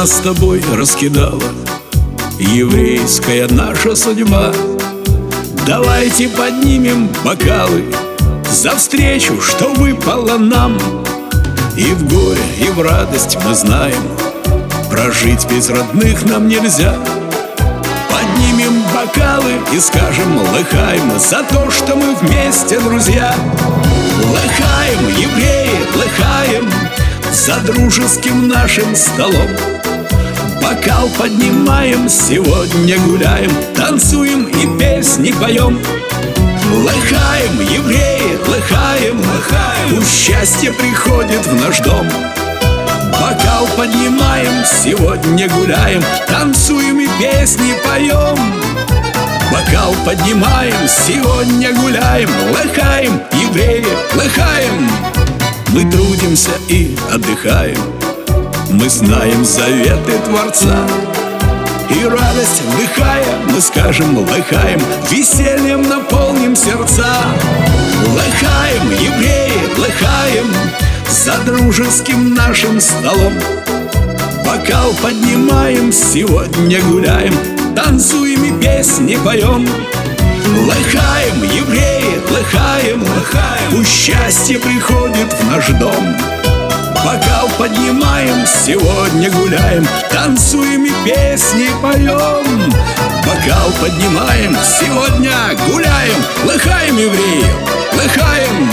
нас с тобой раскидала еврейская наша судьба. Давайте поднимем бокалы за встречу, что выпало нам. И в горе, и в радость мы знаем, прожить без родных нам нельзя. Поднимем бокалы и скажем лыхаем за то, что мы вместе, друзья. Лыхаем, евреи, лыхаем за дружеским нашим столом. Бокал поднимаем, сегодня гуляем, танцуем и песни поем. Лыхаем, евреи, лыхаем, лыхаем, пусть счастье приходит в наш дом. Бокал поднимаем, сегодня гуляем, танцуем и песни поем. Бокал поднимаем, сегодня гуляем, лыхаем, евреи, лыхаем. Мы трудимся и отдыхаем, мы знаем заветы Творца. И радость вдыхая, мы скажем лыхаем, весельем наполним сердца. Лыхаем, евреи, лыхаем за дружеским нашим столом. Бокал поднимаем, сегодня гуляем, танцуем и песни поем. Лыхаем, евреи, лыхаем, лыхаем, пусть счастье приходит в наш дом. Бокал поднимаем, сегодня гуляем, танцуем и песни поем. Бокал поднимаем, сегодня гуляем, лыхаем, евреи, лыхаем.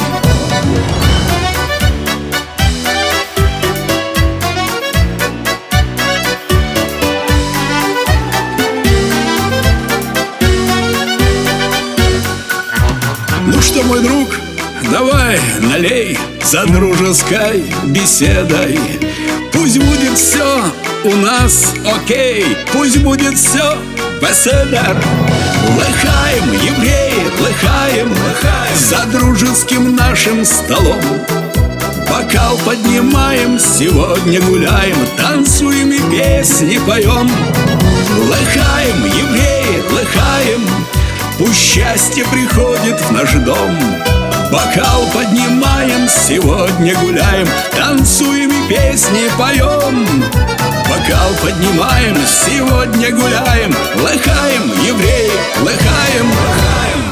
Ну что, мой друг, давай налей за дружеской беседой. Пусть будет все у нас окей, пусть будет все беседер. Лыхаем, евреи, лыхаем, лыхаем за дружеским нашим столом. Бокал поднимаем, сегодня гуляем, танцуем и песни поем. Лыхаем, евреи, лыхаем, пусть счастье приходит в наш дом. Бокал поднимаем, сегодня гуляем, танцуем и песни поем. Бокал поднимаем, сегодня гуляем, лыхаем, евреи, лыхаем, лыхаем.